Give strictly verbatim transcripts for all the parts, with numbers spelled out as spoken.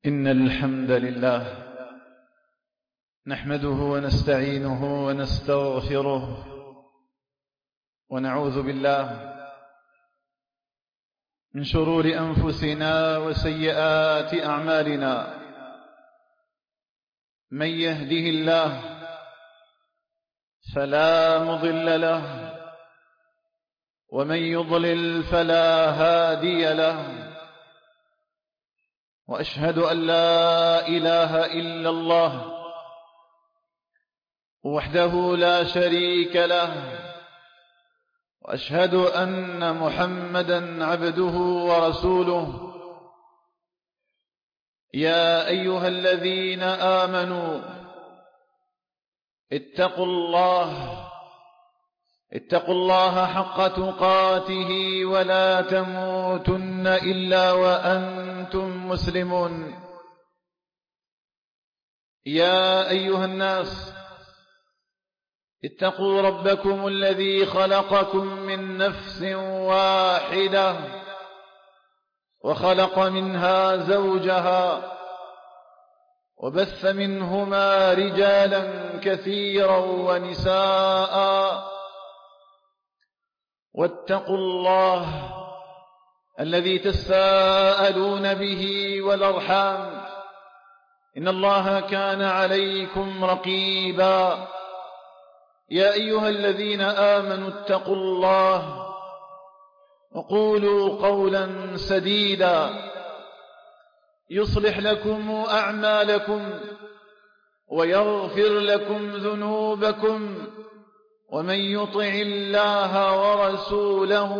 إن الحمد لله نحمده ونستعينه ونستغفره ونعوذ بالله من شرور أنفسنا وسيئات أعمالنا. من يهده الله فلا مضل له ومن يضلل فلا هادي له، وأشهد أن لا إله إلا الله وحده لا شريك له، وأشهد أن محمدا عبده ورسوله. يا أيها الذين آمنوا اتقوا الله اتقوا الله حق تقاته ولا تموتن إلا وأنتم مسلمون. يا أيها الناس اتقوا ربكم الذي خلقكم من نفس واحدة وخلق منها زوجها وبث منهما رجالا كثيرا ونساء، واتقوا الله الذي تساءلون به والأرحام إن الله كان عليكم رقيبا. يا أيها الذين آمنوا اتقوا الله وقولوا قولا سديدا يصلح لكم أعمالكم ويغفر لكم ذنوبكم، ومن يطع الله ورسوله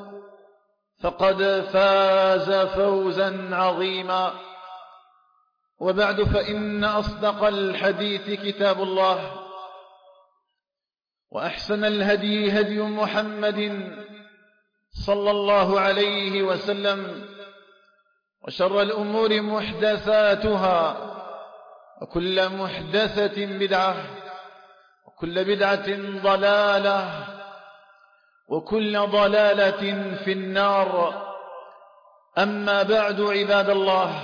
فقد فاز فوزا عظيما. وبعد، فإن أصدق الحديث كتاب الله، وأحسن الهدي هدي محمد صلى الله عليه وسلم، وشر الأمور محدثاتها، وكل محدثة بدعة، وكل بدعة ضلالة، وكل ضلالة في النار. أما بعد، عباد الله،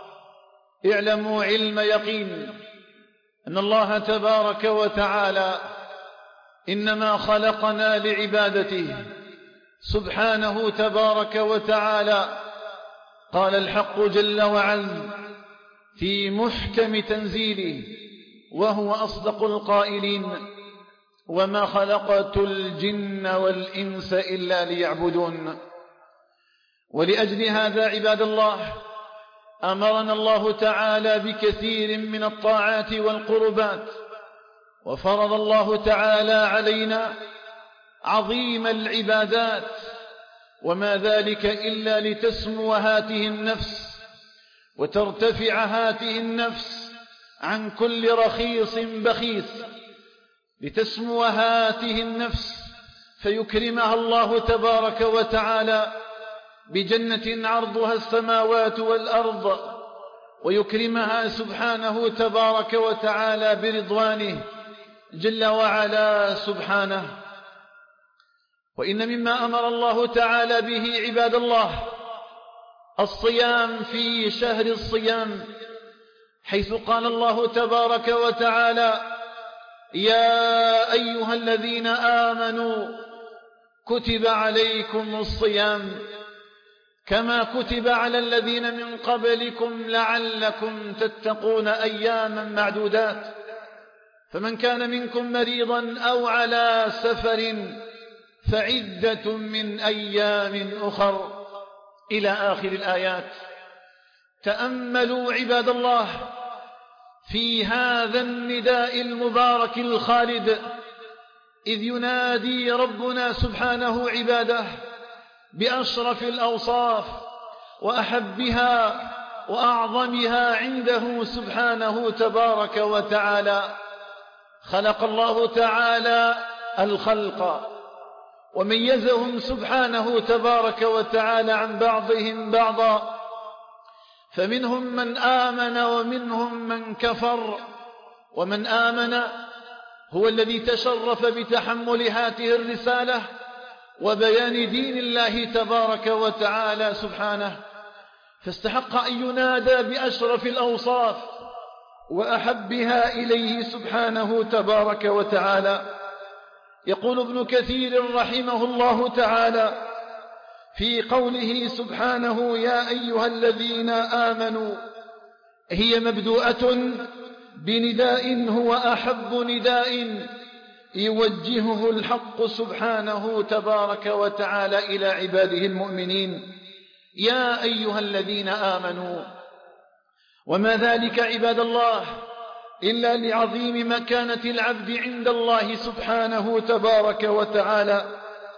اعلموا علم يقين أن الله تبارك وتعالى إنما خلقنا لعبادته سبحانه تبارك وتعالى. قال الحق جل وعلا في محكم تنزيله وهو أصدق القائلين: وما خلقت الجن والإنس إلا ليعبدون. ولأجل هذا عباد الله أمرنا الله تعالى بكثير من الطاعات والقربات، وفرض الله تعالى علينا عظيم العبادات، وما ذلك إلا لتسمو هاته النفس وترتفع هاته النفس عن كل رخيص بخيس، لتسمو هاته النفس فيكرمها الله تبارك وتعالى بجنة عرضها السماوات والأرض، ويكرمها سبحانه تبارك وتعالى برضوانه جل وعلا سبحانه. وإن مما أمر الله تعالى به عباد الله الصيام في شهر الصيام، حيث قال الله تبارك وتعالى: يا أيها الذين آمنوا كتب عليكم الصيام كما كتب على الذين من قبلكم لعلكم تتقون أياما معدودات، فمن كان منكم مريضا أو على سفر فعدة من أيام أخر، إلى آخر الآيات. تأملوا عباد الله في هذا النداء المبارك الخالد، إذ ينادي ربنا سبحانه عباده بأشرف الأوصاف وأحبها وأعظمها عنده سبحانه تبارك وتعالى. خلق الله تعالى الخلق وميزهم سبحانه تبارك وتعالى عن بعضهم بعضا، فمنهم من آمن ومنهم من كفر. ومن آمن هو الذي تشرف بتحمل هاته الرسالة وبيان دين الله تبارك وتعالى سبحانه، فاستحق أن ينادى بأشرف الأوصاف وأحبها إليه سبحانه تبارك وتعالى. يقول ابن كثير رحمه الله تعالى في قوله سبحانه: يا أيها الذين آمنوا، هي مبدوءة بنداء هو أحب نداء يوجهه الحق سبحانه تبارك وتعالى إلى عباده المؤمنين. يا أيها الذين آمنوا، وما ذلك عباد الله إلا لعظيم مكانة العبد عند الله سبحانه تبارك وتعالى.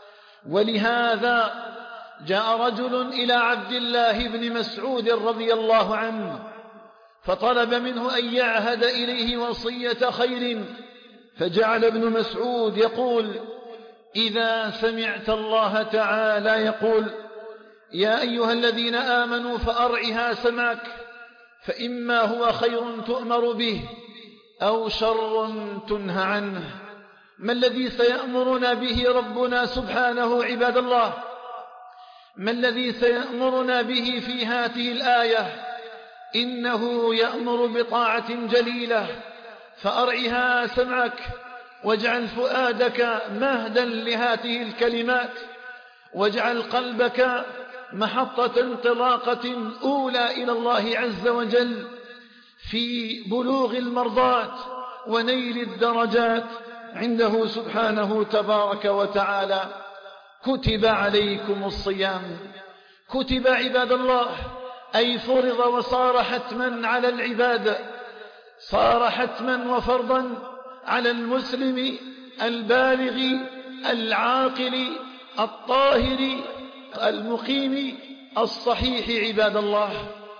ولهذا جاء رجل إلى عبد الله بن مسعود رضي الله عنه فطلب منه أن يعهد إليه وصية خير، فجعل ابن مسعود يقول: إذا سمعت الله تعالى يقول: يا أيها الذين آمنوا فأرعها سمعك، فإما هو خير تؤمر به أو شر تنهى عنه. ما الذي سيأمرنا به ربنا سبحانه عباد الله؟ ما الذي سيأمرنا به في هذه الآية؟ إنه يأمر بطاعة جليلة، فأرعها سمعك، واجعل فؤادك مهدا لهذه الكلمات، واجعل قلبك محطة انطلاقة أولى إلى الله عز وجل في بلوغ المرضات ونيل الدرجات عنده سبحانه تبارك وتعالى. كتب عليكم الصيام، كتب عباد الله أي فرض وصار حتما على العباد، صار حتما وفرضا على المسلم البالغ العاقل الطاهر المقيم الصحيح. عباد الله،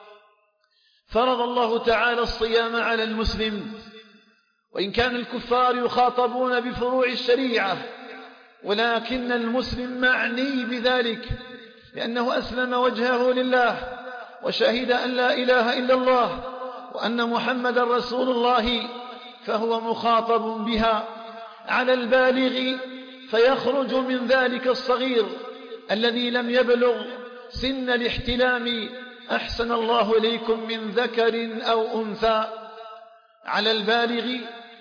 فرض الله تعالى الصيام على المسلم، وإن كان الكفار يخاطبون بفروع الشريعة، ولكن المسلم معني بذلك لأنه أسلم وجهه لله وشهد أن لا إله إلا الله وأن محمد رسول الله، فهو مخاطب بها. على البالغ فيخرج من ذلك الصغير الذي لم يبلغ سن الاحتلام، أحسن الله إليكم، من ذكر أو أنثى. على البالغ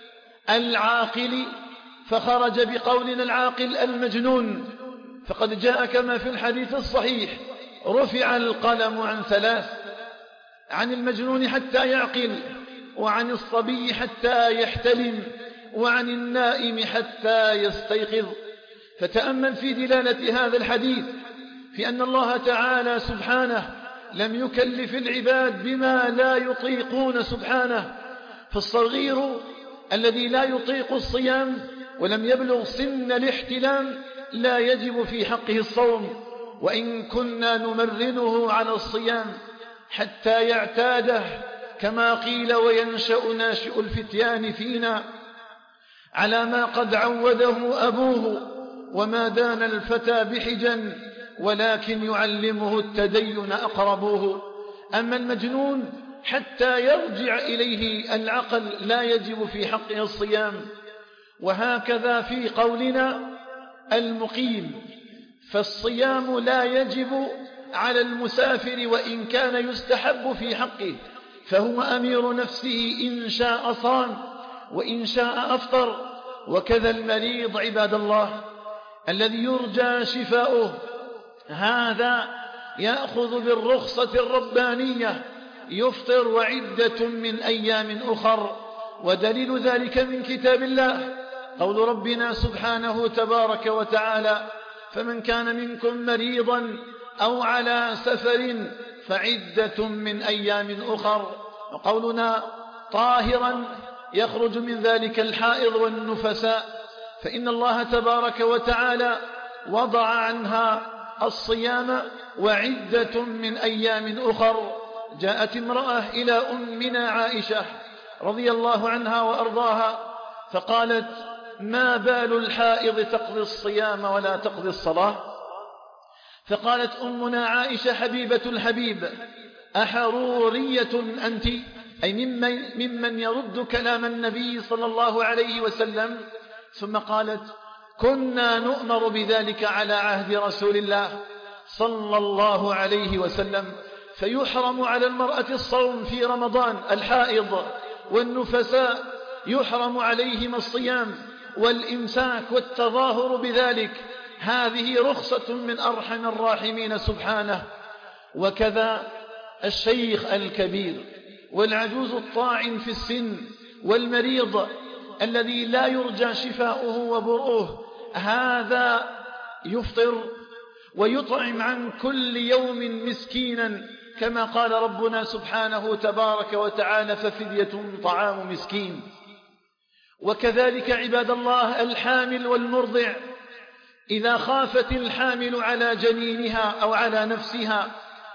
العاقل فخرج بقولنا العاقل المجنون، فقد جاء كما في الحديث الصحيح: رفع القلم عن ثلاث: عن المجنون حتى يعقل، وعن الصبي حتى يحتلم، وعن النائم حتى يستيقظ. فتأمل في دلالة هذا الحديث في أن الله تعالى سبحانه لم يكلف العباد بما لا يطيقون سبحانه. فالصغير الذي لا يطيق الصيام ولم يبلغ سن الاحتلام لا يجب في حقه الصوم، وإن كنا نمرنه على الصيام حتى يعتاده، كما قيل: وينشأ ناشئ الفتيان فينا على ما قد عوده أبوه، وما دان الفتى بحجا ولكن يعلمه التدين أقربوه. أما المجنون حتى يرجع إليه العقل لا يجب في حقه الصيام. وهكذا في قولنا المقيم، فالصيام لا يجب على المسافر وإن كان يستحب في حقه، فهو أمير نفسه، إن شاء صام وإن شاء أفطر. وكذا المريض عباد الله الذي يرجى شفاؤه، هذا يأخذ بالرخصة الربانية، يفطر وعدة من أيام أخر. ودليل ذلك من كتاب الله قول ربنا سبحانه تبارك وتعالى: فمن كان منكم مريضا أو على سفر فعدة من أيام أخر. وقولنا طاهرا يخرج من ذلك الحائض والنفساء، فإن الله تبارك وتعالى وضع عنها الصيام وعدة من أيام أخر. جاءت امرأة إلى أمنا عائشة رضي الله عنها وأرضاها فقالت: ما بال الحائض تقضي الصيام ولا تقضي الصلاة؟ فقالت أمنا عائشة حبيبة الحبيب: أحرورية أنت؟ أي ممن, ممن يرد كلام النبي صلى الله عليه وسلم. ثم قالت: كنا نؤمر بذلك على عهد رسول الله صلى الله عليه وسلم، فيحرم على المرأة الصوم في رمضان، الحائض والنفساء يحرم عليهم الصيام والإمساك والتظاهر بذلك. هذه رخصة من أرحم الراحمين سبحانه. وكذا الشيخ الكبير والعجوز الطاعن في السن والمريض الذي لا يرجى شفاؤه وبرؤه، هذا يفطر ويطعم عن كل يوم مسكينا، كما قال ربنا سبحانه تبارك وتعالى: ففدية طعام مسكين. وكذلك عباد الله الحامل والمرضع، إذا خافت الحامل على جنينها أو على نفسها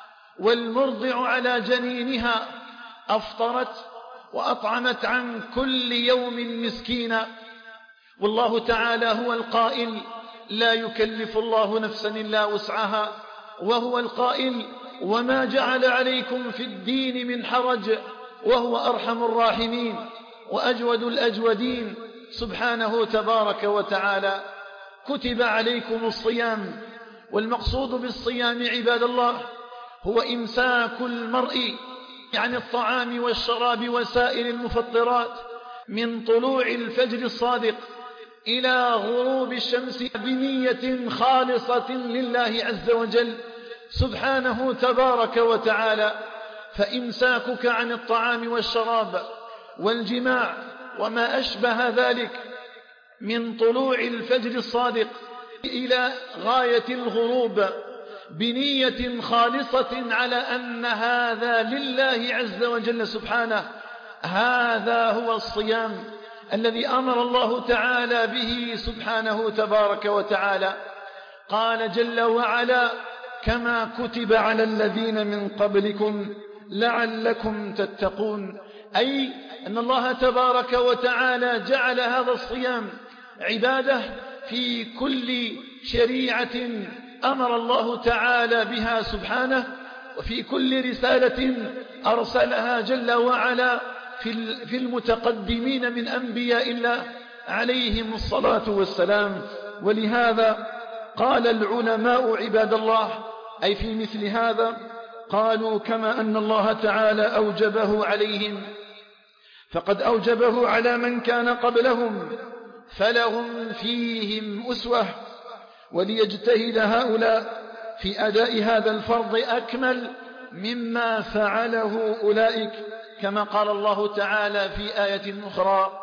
والمرضع على جنينها أفطرت وأطعمت عن كل يوم مسكينا. والله تعالى هو القائل: لا يكلف الله نفسا إلا وسعها، وهو القائل: وما جعل عليكم في الدين من حرج، وهو أرحم الراحمين وأجود الأجودين سبحانه تبارك وتعالى. كتب عليكم الصيام، والمقصود بالصيام عباد الله هو إمساك المرء عن الطعام والشراب وسائر المفطرات من طلوع الفجر الصادق إلى غروب الشمس بنية خالصة لله عز وجل سبحانه تبارك وتعالى. فإمساكك عن الطعام والشراب والجماع وما أشبه ذلك من طلوع الفجر الصادق إلى غاية الغروب بنية خالصة على أن هذا لله عز وجل سبحانه، هذا هو الصيام الذي أمر الله تعالى به سبحانه تبارك وتعالى. قال جل وعلا: كما كتب على الذين من قبلكم لعلكم تتقون، أي أن الله تبارك وتعالى جعل هذا الصيام عبادة في كل شريعة أمر الله تعالى بها سبحانه، وفي كل رسالة أرسلها جل وعلا في المتقدمين من أنبياء الله عليهم الصلاة والسلام. ولهذا قال العلماء عباد الله، أي في مثل هذا، قالوا: كما أن الله تعالى أوجبه عليهم فقد أوجبه على من كان قبلهم، فلهم فيهم أسوة، وليجتهد هؤلاء في أداء هذا الفرض أكمل مما فعله أولئك، كما قال الله تعالى في آية أخرى: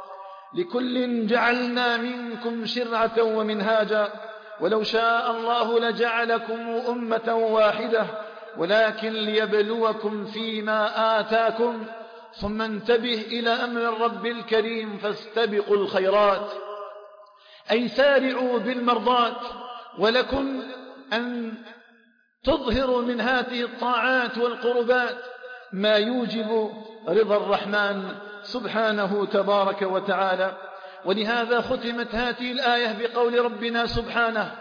لكل جعلنا منكم شرعة ومنهاجا ولو شاء الله لجعلكم أمة واحدة ولكن ليبلوكم فيما آتاكم ثم انتبه إلى أمر الرب الكريم فاستبقوا الخيرات، أي سارعوا بالمرضات، ولكم أن تظهروا من هذه الطاعات والقربات ما يوجب رضا الرحمن سبحانه تبارك وتعالى. ولهذا ختمت هذه الآية بقول ربنا سبحانه: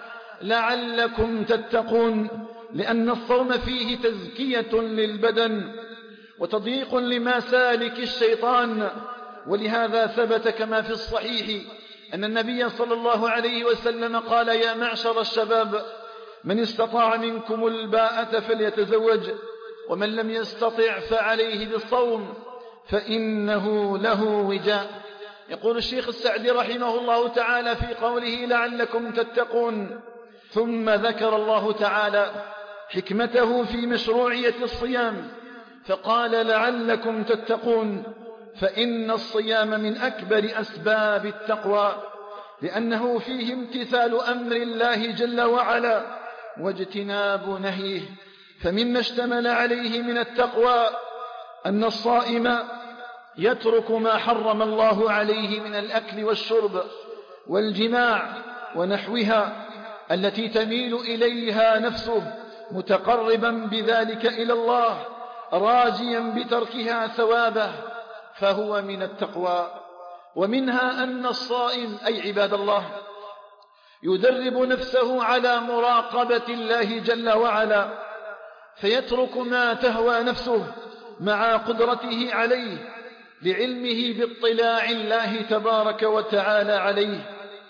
لعلكم تتقون، لأن الصوم فيه تزكية للبدن وتضييق لمسالك الشيطان. ولهذا ثبت كما في الصحيح أن النبي صلى الله عليه وسلم قال: يا معشر الشباب، من استطاع منكم الباءة فليتزوج، ومن لم يستطع فعليه بالصوم فإنه له وجاء. يقول الشيخ السعدي رحمه الله تعالى في قوله: لعلكم تتقون، ثم ذكر الله تعالى حكمته في مشروعية الصيام فقال: لعلكم تتقون، فإن الصيام من أكبر أسباب التقوى، لأنه فيه امتثال أمر الله جل وعلا واجتناب نهيه. فمما اشتمل عليه من التقوى أن الصائم يترك ما حرم الله عليه من الأكل والشرب والجماع ونحوها التي تميل إليها نفسه، متقربا بذلك إلى الله راجيا بتركها ثوابه، فهو من التقوى. ومنها أن الصائم، أي عباد الله، يدرب نفسه على مراقبة الله جل وعلا، فيترك ما تهوى نفسه مع قدرته عليه لعلمه باطلاع الله تبارك وتعالى عليه.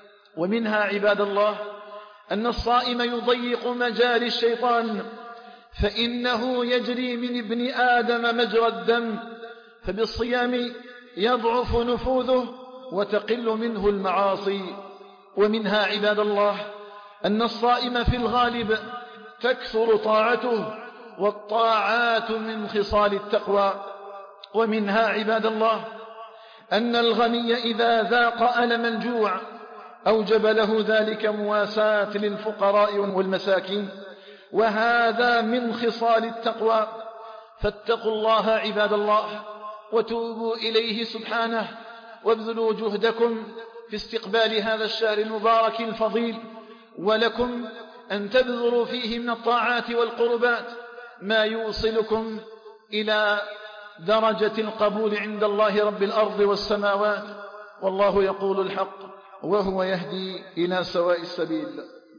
ومنها عباد الله أن الصائم يضيق مجال الشيطان، فإنه يجري من ابن آدم مجرى الدم، فبالصيام يضعف نفوذه وتقل منه المعاصي. ومنها عباد الله أن الصائم في الغالب تكثر طاعته، والطاعات من خصال التقوى. ومنها عباد الله أن الغني إذا ذاق ألم الجوع أوجب له ذلك مواساة للفقراء والمساكين، وهذا من خصال التقوى. فاتقوا الله عباد الله وتوبوا إليه سبحانه، وابذلوا جهدكم في استقبال هذا الشهر المبارك الفضيل، ولكم أن تبذلوا فيه من الطاعات والقربات ما يوصلكم إلى درجة القبول عند الله رب الأرض والسماوات. والله يقول الحق وهو يهدي إلى سواء السبيل.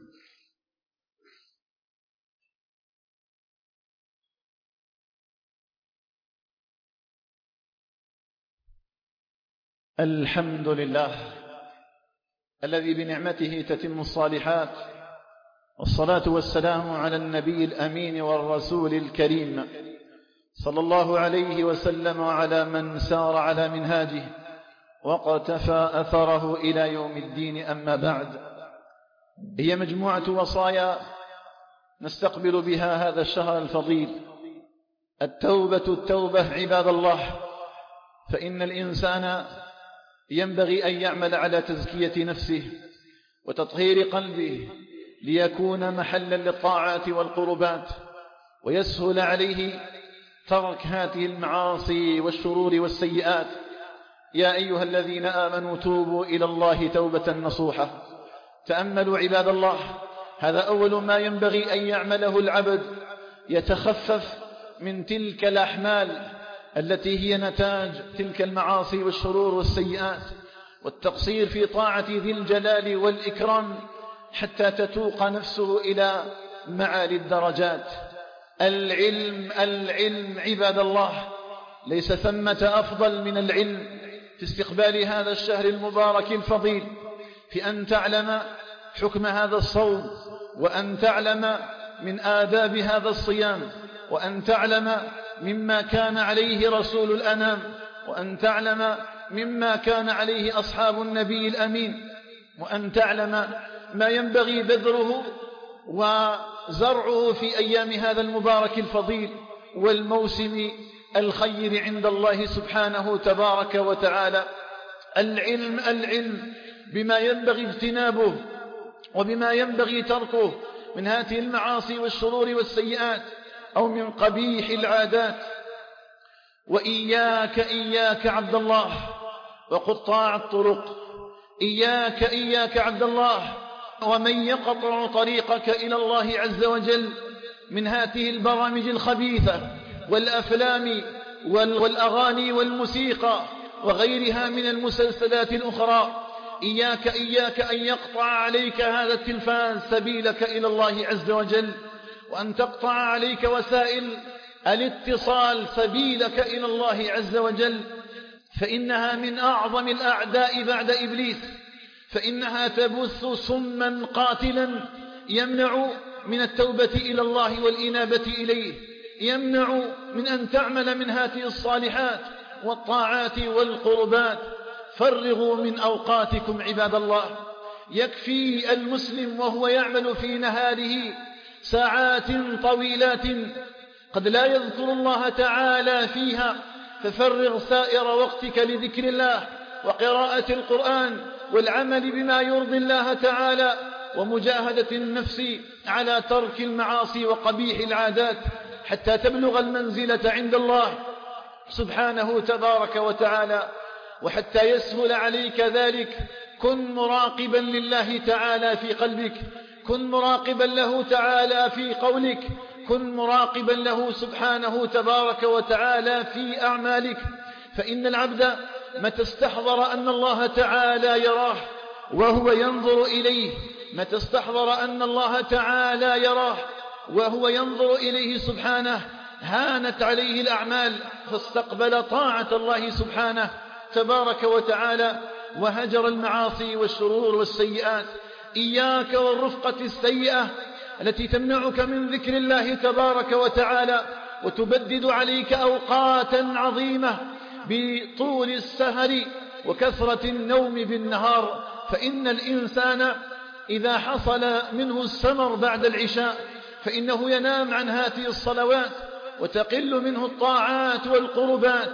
الحمد لله الذي بنعمته تتم الصالحات، والصلاة والسلام على النبي الأمين والرسول الكريم صلى الله عليه وسلم وعلى من سار على منهاجه وقتفى أثره إلى يوم الدين. أما بعد، هي مجموعة وصايا نستقبل بها هذا الشهر الفضيل. التوبة التوبة عباد الله، فإن الإنسان ينبغي أن يعمل على تزكية نفسه وتطهير قلبه ليكون محلا للطاعات والقربات، ويسهل عليه ترك هذه المعاصي والشرور والسيئات. يا أيها الذين آمنوا توبوا إلى الله توبة نصوحة. تأملوا عباد الله، هذا أول ما ينبغي أن يعمله العبد، يتخفف من تلك الأحمال التي هي نتاج تلك المعاصي والشرور والسيئات، والتقصير في طاعة ذي الجلال والإكرام حتى تتوق نفسه إلى معالي الدرجات. العلم العلم عباد الله، ليس ثمة أفضل من العلم في استقبال هذا الشهر المبارك الفضيل، في أن تعلم حكم هذا الصوم، وأن تعلم من آداب هذا الصيام، وأن تعلم مما كان عليه رسول الأنام، وأن تعلم مما كان عليه أصحاب النبي الأمين، وأن تعلم ما ينبغي بذره وزرعه في أيام هذا المبارك الفضيل والموسم الخير عند الله سبحانه تبارك وتعالى. العلم العلم بما ينبغي اجتنابه وبما ينبغي تركه من هذه المعاصي والشرور والسيئات أو من قبيح العادات. وإياك إياك عبد الله وقطاع الطرق، إياك إياك عبد الله ومن يقطع طريقك إلى الله عز وجل من هذه البرامج الخبيثة والأفلام والأغاني والموسيقى وغيرها من المسلسلات الأخرى. إياك إياك أن يقطع عليك هذا التلفاز سبيلك إلى الله عز وجل، وأن تقطع عليك وسائل الاتصال سبيلك إلى الله عز وجل، فإنها من أعظم الأعداء بعد إبليس، فإنها تبث سما قاتلا يمنع من التوبة إلى الله والإنابة إليه، يمنع من أن تعمل من هذه الصالحات والطاعات والقربات. فرغوا من أوقاتكم عباد الله. يكفي المسلم وهو يعمل في نهاره ساعات طويلات قد لا يذكر الله تعالى فيها، ففرغ سائر وقتك لذكر الله وقراءة القرآن والعمل بما يرضي الله تعالى، ومجاهدة النفس على ترك المعاصي وقبيح العادات حتى تبلغ المنزلة عند الله سبحانه تبارك وتعالى. وحتى يسهل عليك ذلك، كن مراقبا لله تعالى في قلبك، كن مراقبا له تعالى في قولك، كن مراقبا له سبحانه تبارك وتعالى في أعمالك. فإن العبد متى استحضر أن الله تعالى يراه وهو ينظر إليه، متى استحضر أن الله تعالى يراه وهو ينظر إليه سبحانه، هانت عليه الأعمال فاستقبل طاعة الله سبحانه تبارك وتعالى وهجر المعاصي والشرور والسيئات. إياك والرفقة السيئة، التي تمنعك من ذكر الله تبارك وتعالى وتبدد عليك أوقاتا عظيمة بطول السهر وكثرة النوم بالنهار. فإن الإنسان إذا حصل منه السمر بعد العشاء فإنه ينام عن هذه الصلوات وتقل منه الطاعات والقربات.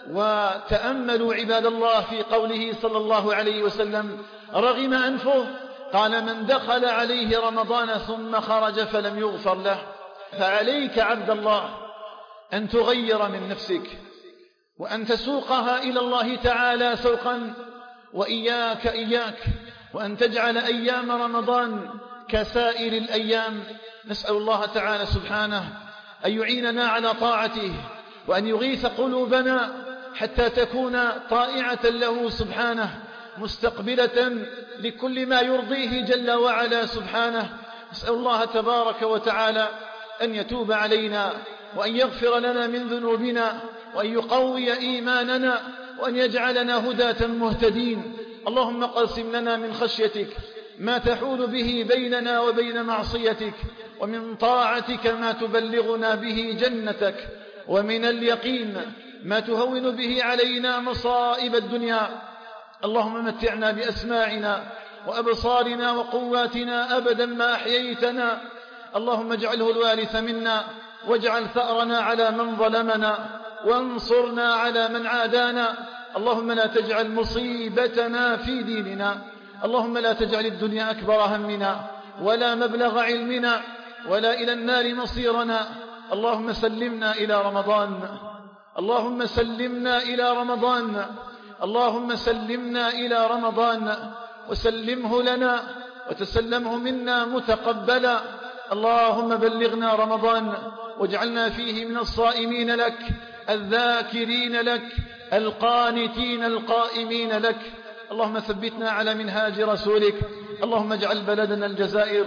وتأملوا عباد الله في قوله صلى الله عليه وسلم: رغم أنفه، قال: من دخل عليه رمضان ثم خرج فلم يغفر له. فعليك عبد الله أن تغير من نفسك وأن تسوقها إلى الله تعالى سوقا، وإياك إياك وأن تجعل أيام رمضان كسائر الأيام. نسأل الله تعالى سبحانه أن يعيننا على طاعته وأن يغيث قلوبنا حتى تكون طائعة له سبحانه، مستقبلة لكل ما يرضيه جل وعلا سبحانه. نسأل الله تبارك وتعالى أن يتوب علينا وأن يغفر لنا من ذنوبنا وأن يقوي إيماننا وأن يجعلنا هداة مهتدين. اللهم قسم لنا من خشيتك ما تحول به بيننا وبين معصيتك، ومن طاعتك ما تبلغنا به جنتك، ومن اليقين ما تهون به علينا مصائب الدنيا. اللهم متعنا بأسماعنا وأبصارنا وقواتنا أبدا ما أحييتنا. اللهم اجعله الوارث منا واجعل ثأرنا على من ظلمنا وانصرنا على من عادانا. اللهم لا تجعل مصيبتنا في ديننا. اللهم لا تجعل الدنيا أكبر همنا ولا مبلغ علمنا ولا إلى النار مصيرنا. اللهم سلمنا إلى رمضان اللهم سلمنا إلى رمضان اللهم سلمنا إلى رمضان وسلمه لنا وتسلمه منا متقبلا. اللهم بلغنا رمضان واجعلنا فيه من الصائمين لك الذاكرين لك القانتين القائمين لك. اللهم ثبتنا على منهاج رسولك. اللهم اجعل بلدنا الجزائر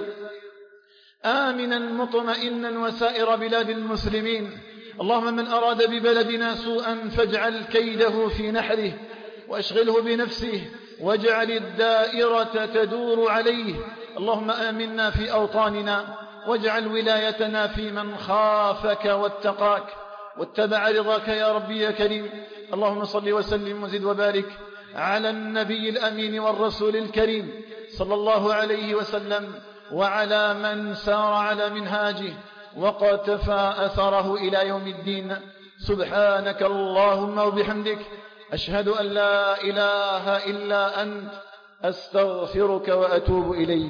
آمنا مطمئنا وسائر بلاد المسلمين. اللهم من أراد ببلدنا سوءا فاجعل كيده في نحره واشغله بنفسه واجعل الدائرة تدور عليه. اللهم آمنا في أوطاننا واجعل ولايتنا في من خافك واتقاك واتبع رضاك يا ربي يا كريم. اللهم صل وسلم وزد وبارك على النبي الأمين والرسول الكريم صلى الله عليه وسلم وعلى من سار على منهاجه وقتفى أثره إلى يوم الدين. سبحانك اللهم وبحمدك أشهد أن لا إله إلا أنت أستغفرك وأتوب إليك.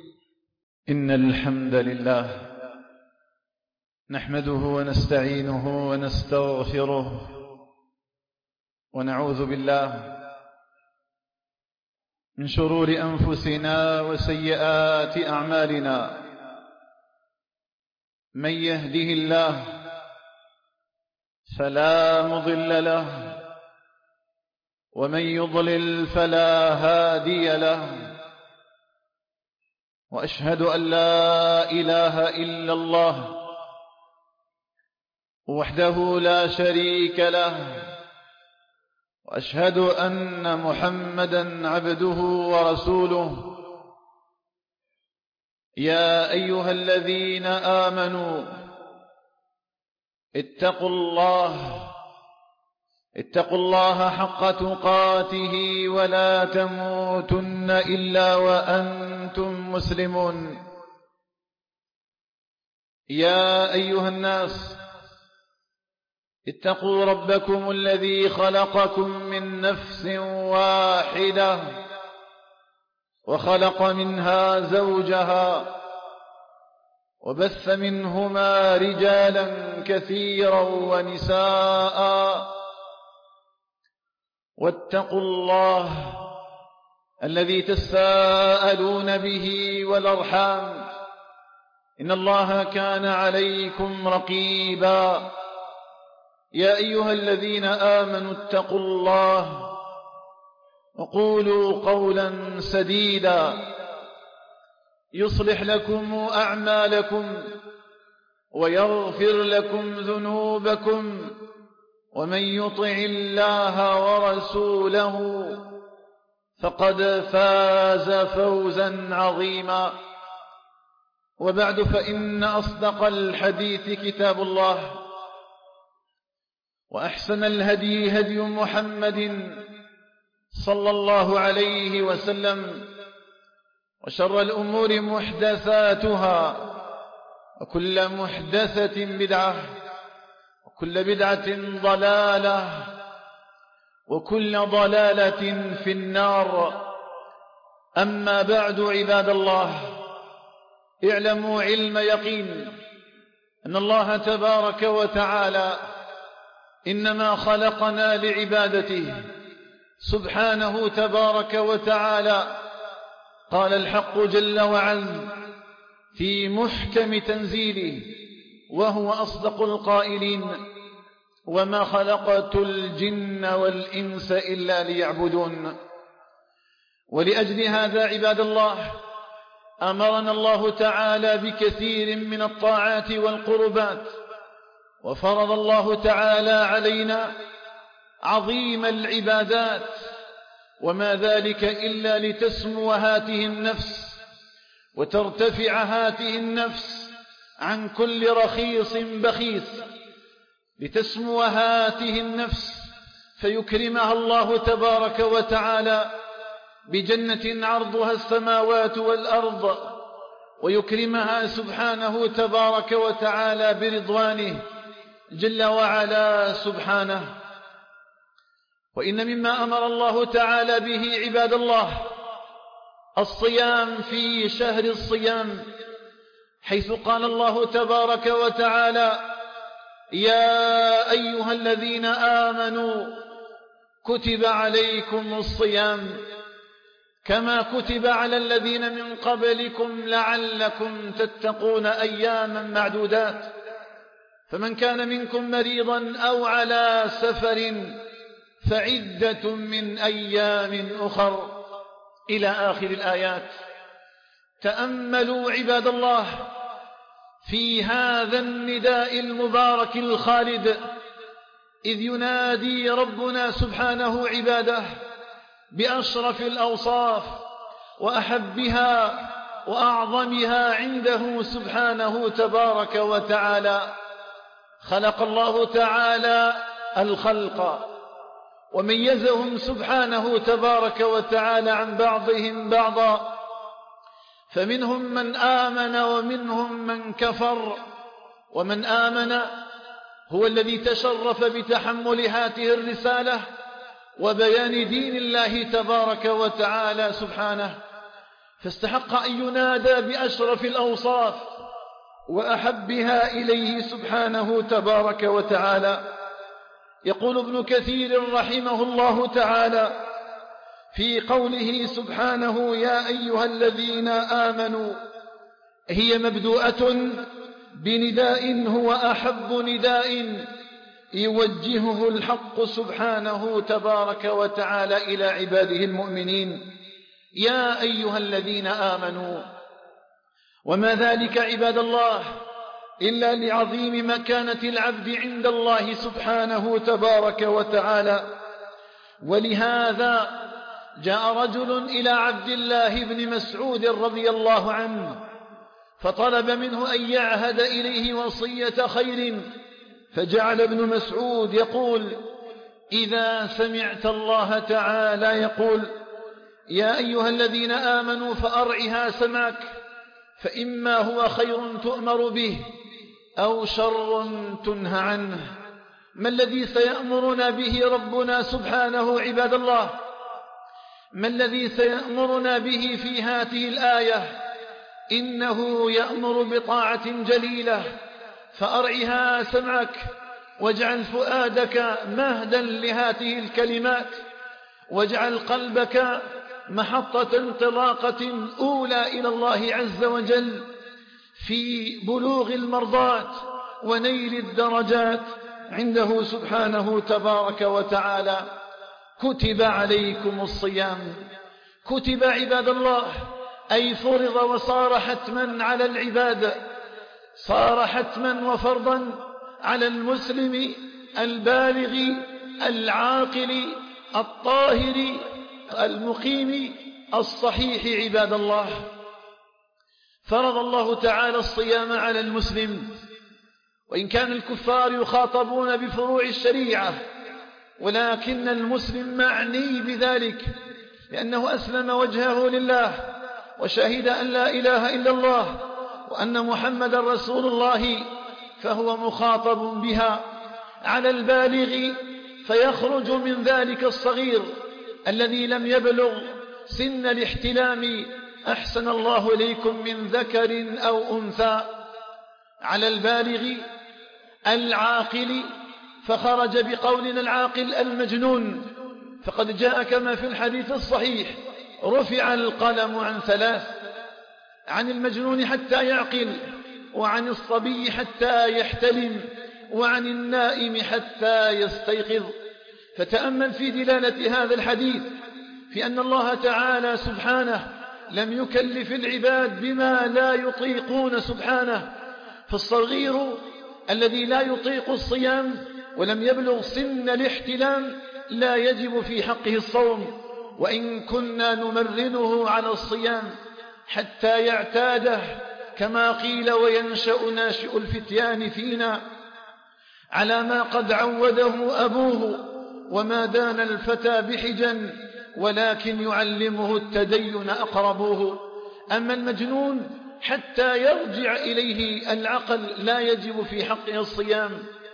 إن الحمد لله نحمده ونستعينه ونستغفره ونعوذ بالله من شرور أنفسنا وسيئات أعمالنا. من يهده الله فلا مضل له ومن يضلل فلا هادي له. وأشهد أن لا إله إلا الله وحده لا شريك له. وأشهد أن محمدا عبده ورسوله. يا أيها الذين آمنوا اتقوا الله اتقوا الله حق تقاته ولا تموتن إلا وأنتم مسلمون. يا أيها الناس اتقوا ربكم الذي خلقكم من نفس واحدة وخلق منها زوجها وبث منهما رجالا كثيرا ونساء. واتقوا الله الذي تساءلون به والأرحام إن الله كان عليكم رقيبا. يا أيها الذين آمنوا اتقوا الله وقولوا قولا سديدا يصلح لكم أعمالكم ويغفر لكم ذنوبكم ومن يطع الله ورسوله فقد فاز فوزا عظيما. وبعد، فإن أصدق الحديث كتاب الله، وأحسن الهدي هدي محمد صلى الله عليه وسلم، وشر الأمور محدثاتها، وكل محدثة بدعة، وكل بدعة ضلالة، وكل ضلالة في النار. أما بعد، عباد الله، اعلموا علم يقين أن الله تبارك وتعالى إنما خلقنا لعبادته سبحانه تبارك وتعالى. قال الحق جل وعلا في محكم تنزيله وهو أصدق القائلين: وما خلقت الجن والإنس إلا ليعبدون. ولأجل هذا عباد الله أمرنا الله تعالى بكثير من الطاعات والقربات، وفرض الله تعالى علينا عظيم العبادات، وما ذلك إلا لتسمو هاته النفس وترتفع هاته النفس عن كل رخيص بخيس، لتسمو هاته النفس فيكرمها الله تبارك وتعالى بجنة عرضها السماوات والأرض، ويكرمها سبحانه تبارك وتعالى برضوانه جل وعلا سبحانه. وإن مما أمر الله تعالى به عباد الله الصيام في شهر الصيام، حيث قال الله تبارك وتعالى: يا أيها الذين آمنوا كتب عليكم الصيام كما كتب على الذين من قبلكم لعلكم تتقون أياما معدودات، فمن كان منكم مريضا أو على سفر فعدة من أيام أخر، إلى آخر الآيات. تأملوا عباد الله في هذا النداء المبارك الخالد، إذ ينادي ربنا سبحانه عباده بأشرف الأوصاف وأحبها وأعظمها عنده سبحانه تبارك وتعالى. خلق الله تعالى الخلق وميزهم سبحانه تبارك وتعالى عن بعضهم بعضا، فمنهم من آمن ومنهم من كفر. ومن آمن هو الذي تشرف بتحمل هاته الرسالة وبيان دين الله تبارك وتعالى سبحانه، فاستحق أن ينادى بأشرف الأوصاف وأحبها إليه سبحانه تبارك وتعالى. يقول ابن كثير رحمه الله تعالى في قوله سبحانه: يا أيها الذين آمنوا، هي مبدوءة بنداء هو أحب نداء يوجهه الحق سبحانه تبارك وتعالى إلى عباده المؤمنين. يا أيها الذين آمنوا، وما ذلك عباد الله إلا لعظيم مكانة العبد عند الله سبحانه تبارك وتعالى. ولهذا جاء رجل إلى عبد الله بن مسعود رضي الله عنه فطلب منه أن يعهد إليه وصية خير، فجعل ابن مسعود يقول: إذا سمعت الله تعالى يقول: يا أيها الذين آمنوا فأرعها سمعك، فإما هو خير تؤمر به أو شر تنهى عنه. ما الذي سيأمرنا به ربنا سبحانه عباد الله؟ ما الذي سيأمرنا به في هذه الآية؟ إنه يأمر بطاعة جليلة، فأرعها سمعك، واجعل فؤادك مهدا لهذه الكلمات، واجعل قلبك محطة انطلاقة أولى إلى الله عز وجل في بلوغ المرضات ونيل الدرجات عنده سبحانه تبارك وتعالى. كتب عليكم الصيام، كتب عباد الله أي فرض وصار حتما على العباد، صار حتما وفرضا على المسلم البالغ العاقل الطاهر المقيم الصحيح عباد الله. فرض الله تعالى الصيام على المسلم، وإن كان الكفار يخاطبون بفروع الشريعة، ولكن المسلم معني بذلك لأنه أسلم وجهه لله وشهد أن لا إله إلا الله وأن محمد رسول الله، فهو مخاطب بها. على البالغ فيخرج من ذلك الصغير الذي لم يبلغ سن الاحتلام، أحسن الله إليكم، من ذكر أو أنثى. على البالغ العاقل فخرج بقولنا العاقل المجنون، فقد جاء كما في الحديث الصحيح: رفع القلم عن ثلاث، عن المجنون حتى يعقل، وعن الصبي حتى يحتلم، وعن النائم حتى يستيقظ. فتأمل في دلالة هذا الحديث في أن الله تعالى سبحانه لم يكلف العباد بما لا يطيقون سبحانه، فالصغير الذي لا يطيق الصيام ولم يبلغ سن الاحتلام لا يجب في حقه الصوم، وإن كنا نمرنه على الصيام حتى يعتاده، كما قيل: وينشأ ناشئ الفتيان فينا على ما قد عوده أبوه، وما دان الفتى بحجا ولكن يعلمه التدين أقربوه. أما المجنون حتى يرجع إليه العقل لا يجب في حقه الصيام.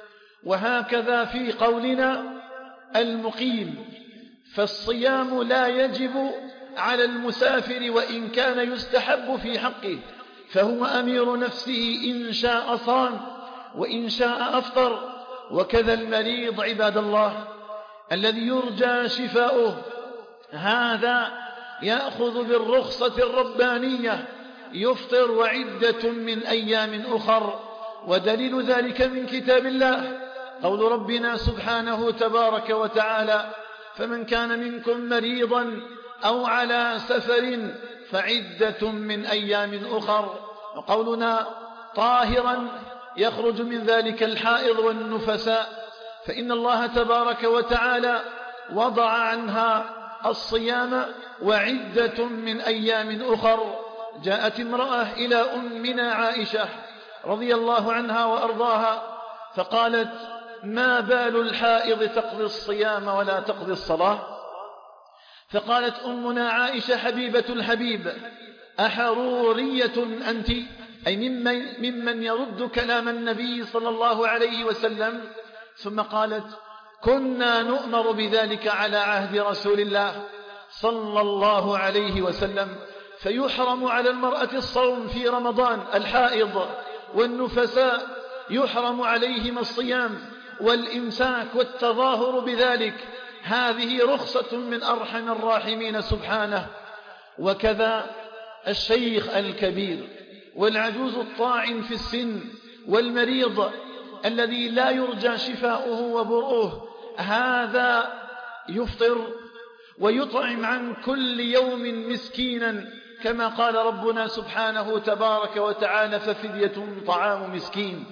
وهكذا في قولنا المقيم، فالصيام لا يجب على المسافر وإن كان يستحب في حقه، فهو أمير نفسه، إن شاء صام وإن شاء أفطر. وكذا المريض عباد الله الذي يرجى شفاؤه، هذا يأخذ بالرخصة الربانية، يفطر وعدة من أيام أخر. ودليل ذلك من كتاب الله قول ربنا سبحانه تبارك وتعالى: فمن كان منكم مريضا أو على سفر فعدة من أيام أخر. وقولنا طاهرا يخرج من ذلك الحائض والنفساء، فإن الله تبارك وتعالى وضع عنها الصيام وعدة من أيام أخر. جاءت امرأة إلى أمنا عائشة رضي الله عنها وأرضاها فقالت: ما بال الحائض تقضي الصيام ولا تقضي الصلاة؟ فقالت أمنا عائشة حبيبة الحبيب: أحرورية أنت؟ أي ممن, ممن يرد كلام النبي صلى الله عليه وسلم. ثم قالت: كنا نؤمر بذلك على عهد رسول الله صلى الله عليه وسلم، فيحرم على المرأة الصوم في رمضان، الحائض والنفساء يحرم عليهم الصيام والإمساك والتظاهر بذلك. هذه رخصة من أرحم الراحمين سبحانه. وكذا الشيخ الكبير والعجوز الطاعن في السن والمريض الذي لا يرجى شفاؤه وبرؤه، هذا يفطر ويطعم عن كل يوم مسكينا، كما قال ربنا سبحانه تبارك وتعالى: ففدية طعام مسكين.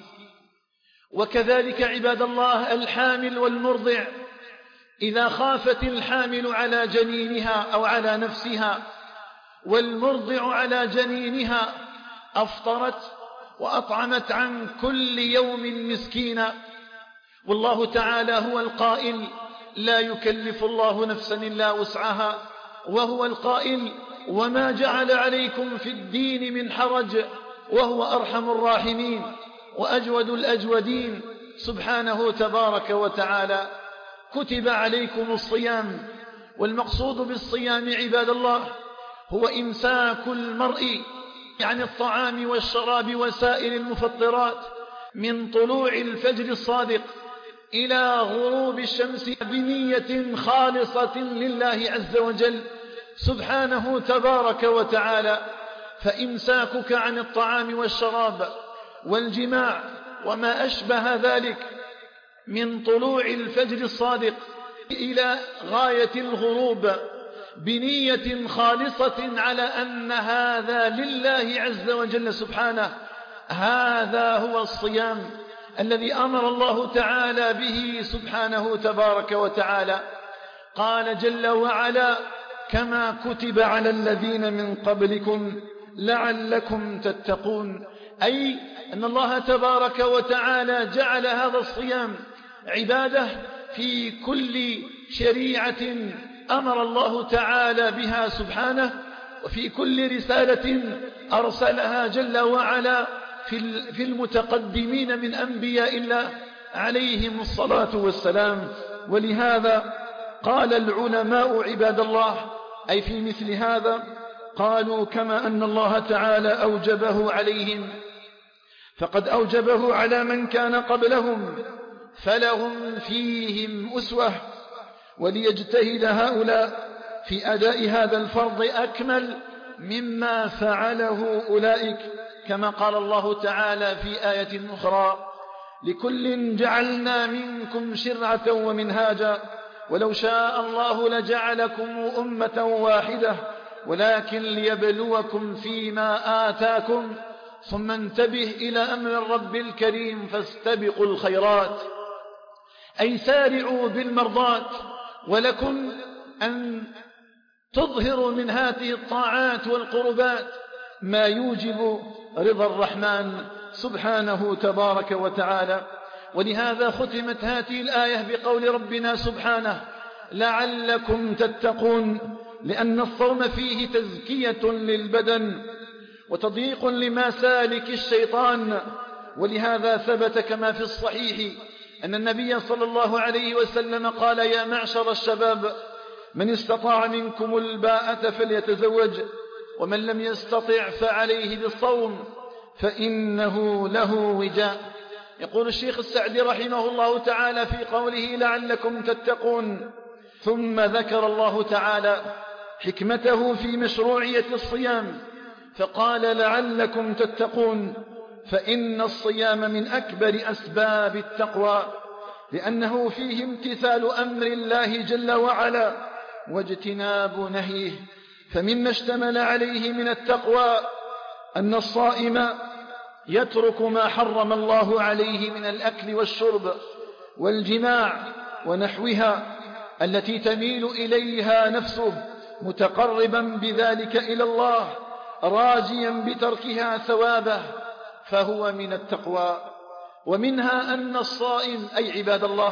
وكذلك عباد الله الحامل والمرضع، إذا خافت الحامل على جنينها أو على نفسها والمرضع على جنينها أفطرت وأطعمت عن كل يوم مسكينا. والله تعالى هو القائل: لا يكلف الله نفسا إلا وسعها، وهو القائل: وما جعل عليكم في الدين من حرج، وهو أرحم الراحمين وأجود الأجودين سبحانه تبارك وتعالى. كتب عليكم الصيام، والمقصود بالصيام عباد الله هو إمساك المرء عن الطعام والشراب وسائر المفطرات من طلوع الفجر الصادق إلى غروب الشمس بنية خالصة لله عز وجل سبحانه تبارك وتعالى. فإمساكك عن الطعام والشراب والجماع وما أشبه ذلك من طلوع الفجر الصادق إلى غاية الغروب بنية خالصة على أن هذا لله عز وجل سبحانه، هذا هو الصيام الذي أمر الله تعالى به سبحانه تبارك وتعالى. قال جل وعلا: كما كتب على الذين من قبلكم لعلكم تتقون، أي أن الله تبارك وتعالى جعل هذا الصيام عبادة في كل شريعة أمر الله تعالى بها سبحانه، وفي كل رسالة أرسلها جل وعلا في المتقدمين من أنبياء الله عليهم الصلاة والسلام. ولهذا قال العلماء عباد الله، أي في مثل هذا قالوا كما أن الله تعالى أوجبه عليهم فقد أوجبه على من كان قبلهم فلهم فيهم أسوة، وليجتهد هؤلاء في أداء هذا الفرض أكمل مما فعله أولئك، كما قال الله تعالى في آية أخرى: لكل جعلنا منكم شرعة ومنهاجا ولو شاء الله لجعلكم أمة واحدة ولكن ليبلوكم فيما آتاكم ثم انتبه إلى أمر الرب الكريم فاستبقوا الخيرات، أي سارعوا بالمرضات، ولكم أن تظهروا من هذه الطاعات والقربات ما يوجب رضا الرحمن سبحانه تبارك وتعالى. ولهذا ختمت هذه الآية بقول ربنا سبحانه: لعلكم تتقون، لأن الصوم فيه تزكية للبدن وتضييق لمسالك الشيطان. ولهذا ثبت كما في الصحيح أن النبي صلى الله عليه وسلم قال: يا معشر الشباب من استطاع منكم الباءة فليتزوج ومن لم يستطع فعليه بالصوم فإنه له وجاء. يقول الشيخ السعدي رحمه الله تعالى في قوله لعلكم تتقون: ثم ذكر الله تعالى حكمته في مشروعية الصيام فقال: لعلكم تتقون، فإن الصيام من أكبر أسباب التقوى، لأنه فيه امتثال أمر الله جل وعلا واجتناب نهيه. فمما اشتمل عليه من التقوى أن الصائم يترك ما حرم الله عليه من الأكل والشرب والجماع ونحوها التي تميل إليها نفسه، متقربا بذلك إلى الله راجيا بتركها ثوابه، فهو من التقوى. ومنها أن الصائم أي عباد الله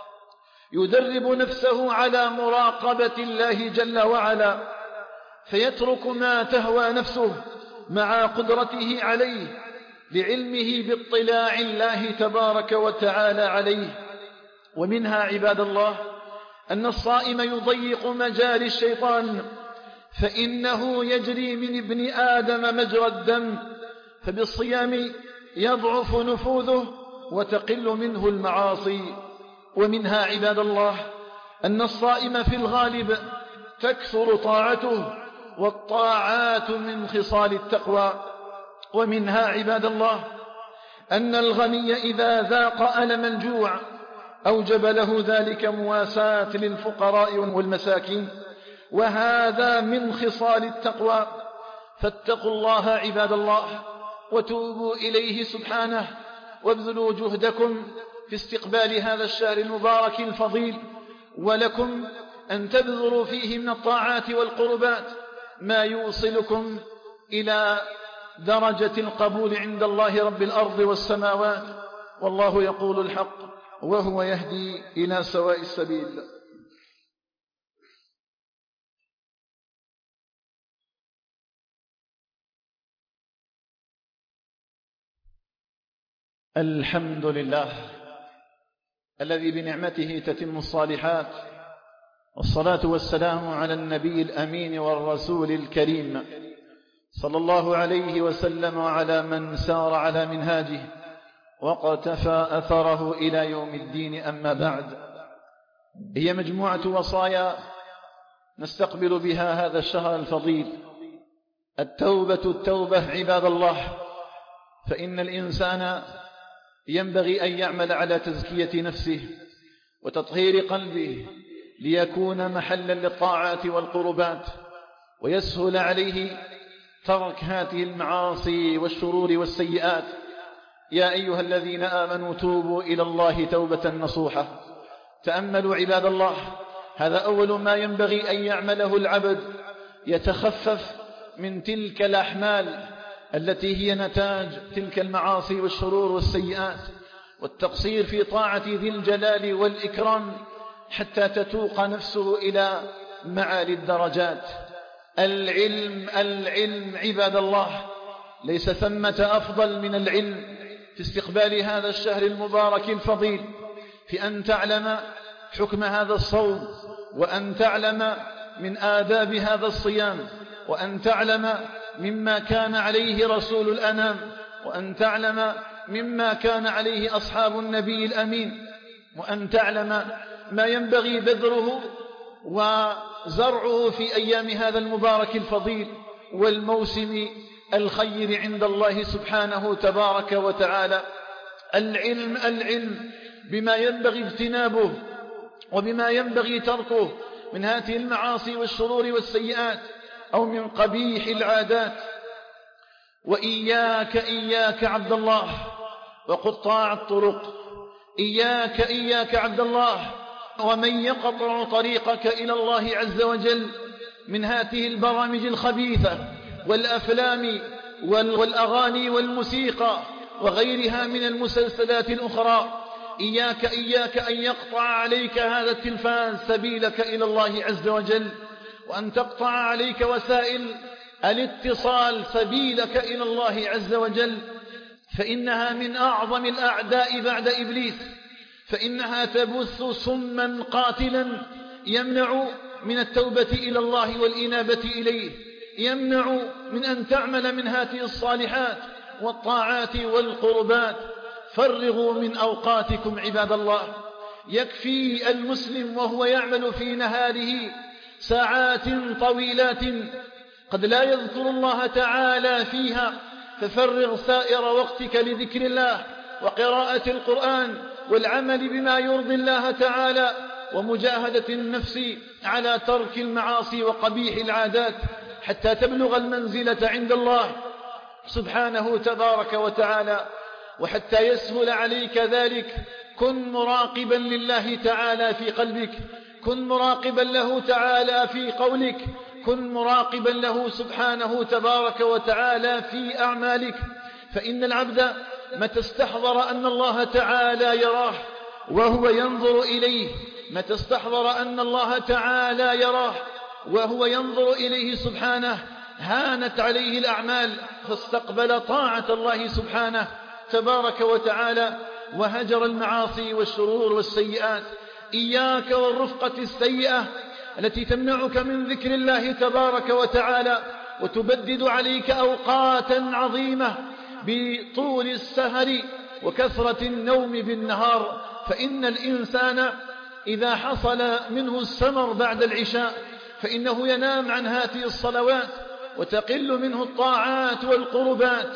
يدرب نفسه على مراقبة الله جل وعلا، فيترك ما تهوى نفسه مع قدرته عليه لعلمه باطلاع الله تبارك وتعالى عليه. ومنها عباد الله أن الصائم يضيق مجاري الشيطان، فإنه يجري من ابن آدم مجرى الدم، فبالصيام يضعف نفوذه وتقل منه المعاصي. ومنها عباد الله أن الصائم في الغالب تكثر طاعته، والطاعات من خصال التقوى. ومنها عباد الله أن الغني إذا ذاق ألم الجوع أوجب له ذلك مواساة للفقراء والمساكين، وهذا من خصال التقوى. فاتقوا الله عباد الله وتوبوا إليه سبحانه، وابذلوا جهدكم في استقبال هذا الشهر المبارك الفضيل، ولكم أن تبذلوا فيه من الطاعات والقربات ما يوصلكم إلى درجة القبول عند الله رب الأرض والسماوات. والله يقول الحق وهو يهدي إلى سواء السبيل. الحمد لله الذي بنعمته تتم الصالحات، والصلاة والسلام على النبي الأمين والرسول الكريم صلى الله عليه وسلم وعلى من سار على منهاجه وقتفى أثره إلى يوم الدين. أما بعد، هي مجموعة وصايا نستقبل بها هذا الشهر الفضيل. التوبة التوبة عباد الله، فإن الإنسان ينبغي أن يعمل على تزكية نفسه وتطهير قلبه ليكون محلا للطاعات والقربات، ويسهل عليه ترك هذه المعاصي والشرور والسيئات. يا أيها الذين آمنوا توبوا إلى الله توبة نصوحة. تأملوا عباد الله، هذا أول ما ينبغي أن يعمله العبد، يتخفف من تلك الأحمال التي هي نتاج تلك المعاصي والشرور والسيئات والتقصير في طاعة ذي الجلال والإكرام، حتى تتوق نفسه إلى معالي الدرجات. العلم العلم عباد الله، ليس ثمة أفضل من العلم في استقبال هذا الشهر المبارك الفضيل، في أن تعلم حكم هذا الصوم، وأن تعلم من آداب هذا الصيام، وأن تعلم مما كان عليه رسول الأنام، وأن تعلم مما كان عليه أصحاب النبي الأمين، وأن تعلم ما ينبغي بذره وزرعه في أيام هذا المبارك الفضيل والموسم الخير عند الله سبحانه تبارك وتعالى. العلم العلم بما ينبغي اجتنابه وبما ينبغي تركه من هذه المعاصي والشرور والسيئات أو من قبيح العادات. وإياك إياك عبد الله وقطاع الطرق، إياك إياك عبد الله ومن يقطع طريقك إلى الله عز وجل من هذه البرامج الخبيثة والأفلام والأغاني والموسيقى وغيرها من المسلسلات الأخرى. إياك إياك أن يقطع عليك هذا التلفاز سبيلك إلى الله عز وجل، وأن تقطع عليك وسائل الاتصال سبيلك إلى الله عز وجل، فإنها من أعظم الأعداء بعد إبليس، فإنها تبث سما قاتلا يمنع من التوبة إلى الله والإنابة إليه، يمنع من أن تعمل من هذه الصالحات والطاعات والقربات. فرغوا من أوقاتكم عباد الله. يكفي المسلم وهو يعمل في نهاره ساعات طويلات قد لا يذكر الله تعالى فيها، ففرغ سائر وقتك لذكر الله وقراءة القرآن والعمل بما يرضي الله تعالى ومجاهدة النفس على ترك المعاصي وقبيح العادات حتى تبلغ المنزلة عند الله سبحانه تبارك وتعالى. وحتى يسهل عليك ذلك كن مراقبا لله تعالى في قلبك، كن مراقبا له تعالى في قولك، كن مراقبا له سبحانه تبارك وتعالى في أعمالك. فإن العبد متى استحضر أن الله تعالى يراه وهو ينظر إليه، متى استحضر أن الله تعالى يراه وهو ينظر إليه سبحانه، هانت عليه الأعمال فاستقبل طاعة الله سبحانه تبارك وتعالى وهجر المعاصي والشرور والسيئات. إياك والرفقة السيئة التي تمنعك من ذكر الله تبارك وتعالى وتبدد عليك أوقاتا عظيمة بطول السهر وكثرة النوم بالنهار. فإن الإنسان إذا حصل منه السمر بعد العشاء فإنه ينام عن هذه الصلوات وتقل منه الطاعات والقربات.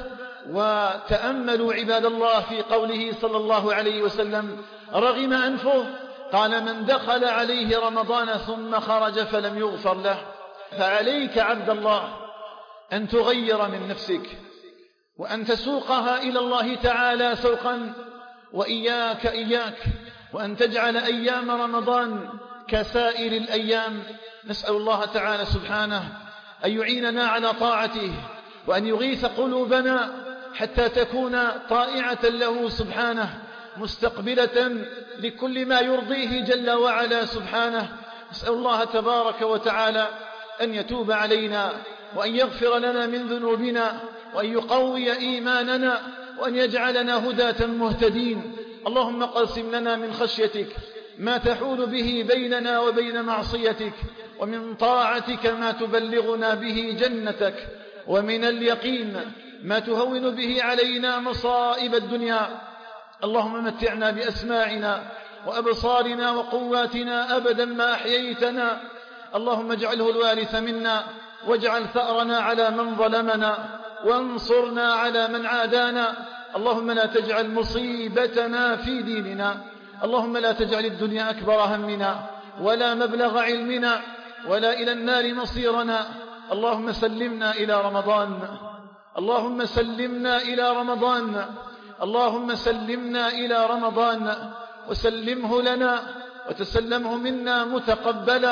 وتأملوا عباد الله في قوله صلى الله عليه وسلم: رغم أنفه، قال: من دخل عليه رمضان ثم خرج فلم يغفر له. فعليك عبد الله أن تغير من نفسك وأن تسوقها إلى الله تعالى سوقا. وإياك إياك وأن تجعل أيام رمضان كسائر الأيام. نسأل الله تعالى سبحانه أن يعيننا على طاعته وأن يغيث قلوبنا حتى تكون طائعة له سبحانه، مستقبلة لكل ما يرضيه جل وعلا سبحانه. نسأل الله تبارك وتعالى أن يتوب علينا وأن يغفر لنا من ذنوبنا وأن يقوي إيماننا وأن يجعلنا هداة مهتدين. اللهم قسم لنا من خشيتك ما تحول به بيننا وبين معصيتك، ومن طاعتك ما تبلغنا به جنتك، ومن اليقين ما تهون به علينا مصائب الدنيا. اللهم متعنا بأسماعنا وأبصارنا وقواتنا أبدا ما أحييتنا. اللهم اجعله الوارث منا واجعل ثأرنا على من ظلمنا وانصرنا على من عادانا. اللهم لا تجعل مصيبتنا في ديننا. اللهم لا تجعل الدنيا أكبر همنا ولا مبلغ علمنا ولا إلى النار مصيرنا. اللهم سلمنا إلى رمضان، اللهم سلمنا إلى رمضان، اللهم سلمنا إلى رمضان وسلمه لنا وتسلمه منا متقبلا.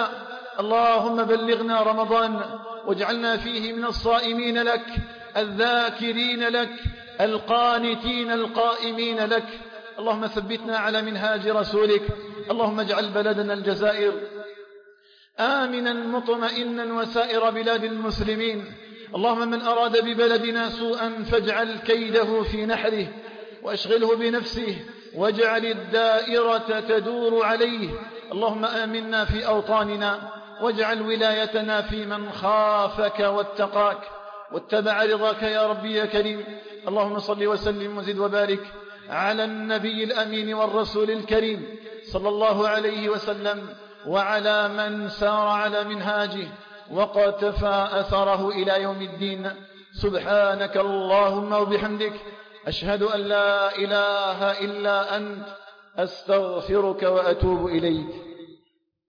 اللهم بلغنا رمضان واجعلنا فيه من الصائمين لك الذاكرين لك القانتين القائمين لك. اللهم ثبتنا على منهاج رسولك. اللهم اجعل بلدنا الجزائر آمنا مطمئنا وسائر بلاد المسلمين. اللهم من أراد ببلدنا سوءا فاجعل كيده في نحره واشغله بنفسه واجعل الدائرة تدور عليه. اللهم آمنا في أوطاننا واجعل ولايتنا في من خافك واتقاك واتبع رضاك يا ربي يا كريم. اللهم صل وسلم وزد وبارك على النبي الأمين والرسول الكريم صلى الله عليه وسلم وعلى من سار على منهاجه وقتفى أثره إلى يوم الدين. سبحانك اللهم وبحمدك أشهد أن لا إله إلا أنت أستغفرك وأتوب إليك.